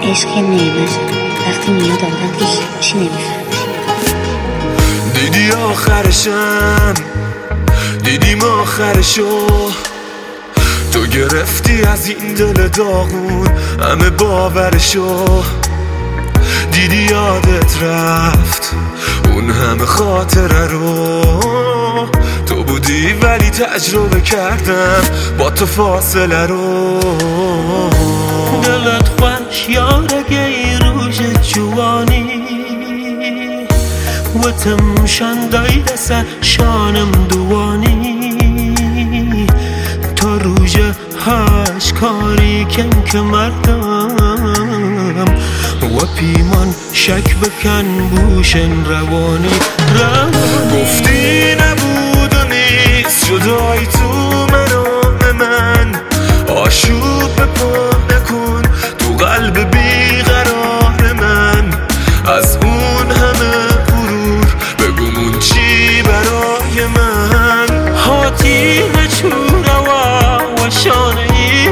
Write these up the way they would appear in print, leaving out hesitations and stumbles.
عشق نعمت وقتی میاد آدم که هیچی نمیفهمه. دیدی آخرشم، دیدیم آخرشو، تو گرفتی از این دل داغون همه باورشو. دیدی یادت رفت اون همه خاطره رو، تو بودی ولی تجربه کردم با تو فاصله رو. دلت خوش یارگی روژ جوانی و تمشان دایده سر شانم دوانی. تا روژ هاش کاری کن که مردم و پیمان شک بکن بوشن روانی. گفتی نبود و نیست جدایی تو منام من، آشوب به پا نکن تو قلب بیقرار من. از اون همه غرور بگمون چی برای من. هاتی نچوره و شانه ای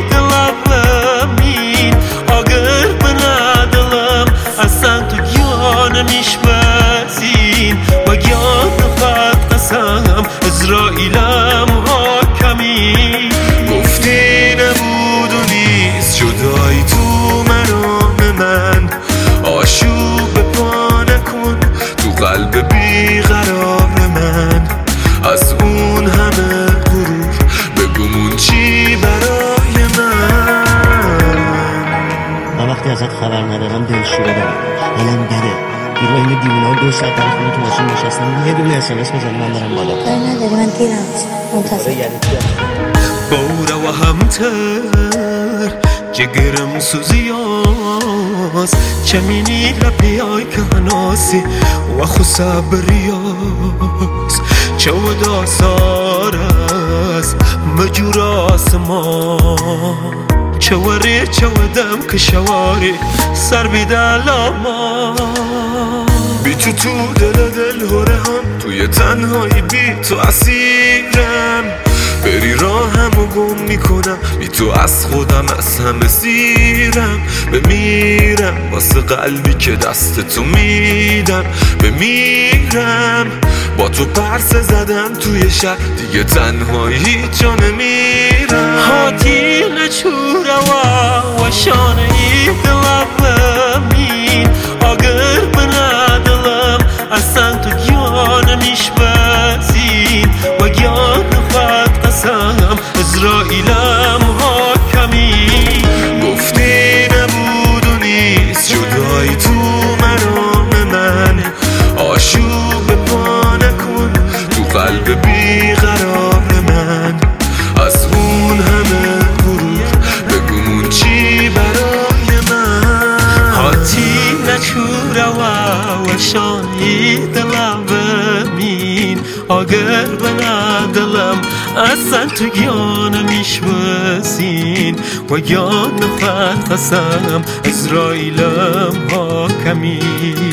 دلمین اگر بندلم اصلا تو گیانم میشمزین و گیان فقط قسم اسرائیلم حاکمی. گفتی نبود و نیست جدایی تو منام من، آشوب به پا نکن تو قلب بیقرار من. از اون همه غرور بگمون چی برای من. من وقتی ازت خبر ندارم دلشوره دارم، حالم بده. بیرو این دیونا 2 ساعت در خونه تو ماشین نشستم، یه دونه اسمس بزن من برم بالا. کاری نداری، من دیرم منتظر. بوره و همتر جگرم سوزیاز چمینی لبیای کناسی و خصبریاز. چه ودا سارس مجور آسمان، چه وری چه ودم که شواری سر بیدلاما. بی تو دل هره هم توی تنهایی بی تو اسیرم. بری راهمو گم میکنم بی تو از خودم از همه سیرم. بمیرم واسه قلبی که دست تو میدم، بمیرم با تو پرسه زدم توی شب دیگه تنهایی جا نمیرم. هاتی نچوره و شانه ای دلمین اگر بندلم اصلا تو گیانم میشمزین و گیان فقط قسم اسرائیلم حاکمی. گفتی نبود و نیست جدایی تو منام من، آشوب به پا نکن تو قلب بیقرار من. از اون همه غرور بگمون چی برای من. هاتی نچوره و شانی دلم بمین اگر بندلم اصلا تو گیانم میشمزین و گیان فقط قسم اسرائیلم حاکمی.